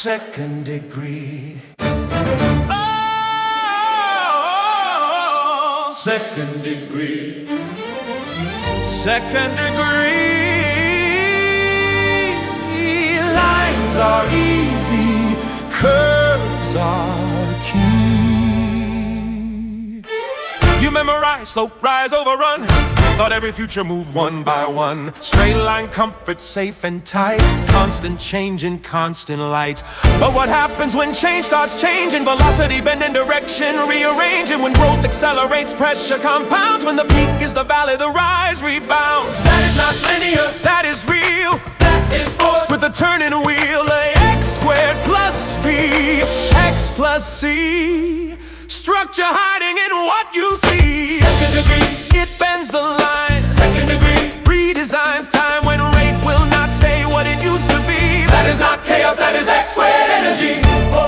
second degree. Oh, second degree. Second degree. Lines are easy, curves are key. You memorize, slope, rise, overrun. Thought every future moved one by one. Straight line, comfort, safe and tight. Constant change in constant light. But what happens when change starts changing? Velocity, bending direction, rearranging. When growth accelerates, pressure compounds. When the peak is the valley, the rise rebounds. That is not linear, that is real. That is force with a turning wheel. X squared plus B, X plus C. Structure hiding in what you see. Second degree, it bends the line. Second degree, redesigns time when rate will not stay what it used to be. That is not chaos, that is X squared energy.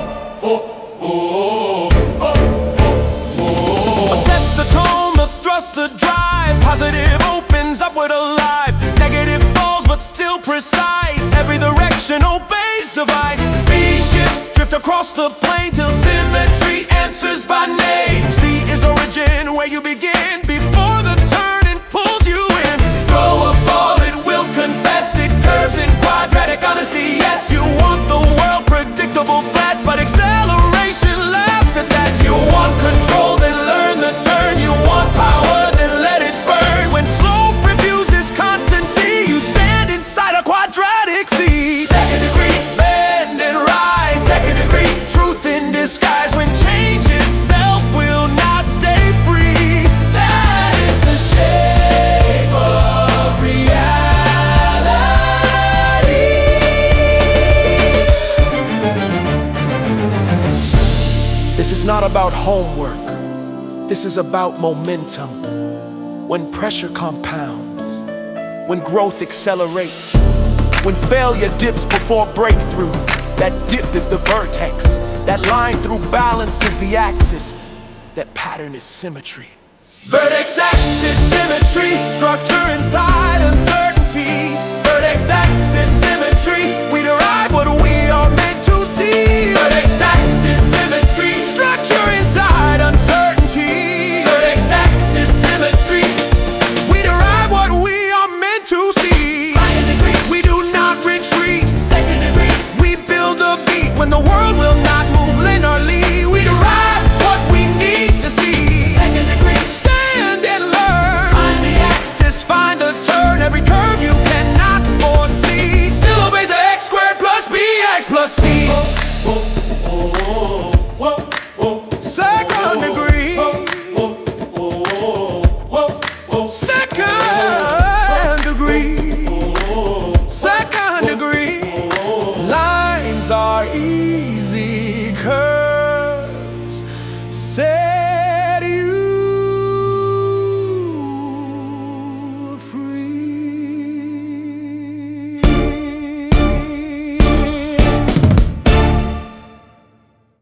Sets the tone, the thrust, the drive. Positive opens, upward alive. Negative falls, but still precise. Every direction obeys device. B shifts, drift across the plane till symmetry answers by name. C is origin, where you begin before the turning pulls you in. Throw a ball, it will confess it. Curves in quadratic honesty. Yes, you want the world predictable, flat, but acceleration laughs at that. You want control, then learn the turn. You want power, then let it burn. When slope refuses constancy, you stand inside a quadratic sea. Second degree, bend and rise. Second degree, truth in disguise. When change itself will not stay free. That is the shape of reality. This is not about homework. This is about momentum. When pressure compounds, when growth accelerates, when failure dips before breakthrough. That dip is the vertex. That line through balance is the axis. That pattern is symmetry. Vertex axis symmetry. Structure inside uncertainty. Vertex axis symmetry. We derive what we are meant to see. Vertex axis symmetry. Structure inside uncertainty. Vertex axis symmetry. We derive what we are meant to see. Second degree. We do not retreat. Second degree. We build a beat when the world will not move linearly. We derive what we need to see. Second degree. Stand and learn. Find the axis, find the turn. Every curve you cannot foresee still obeys the X squared plus BX plus C. Second degree. Second degree. Second degree. Lines are easy, curves say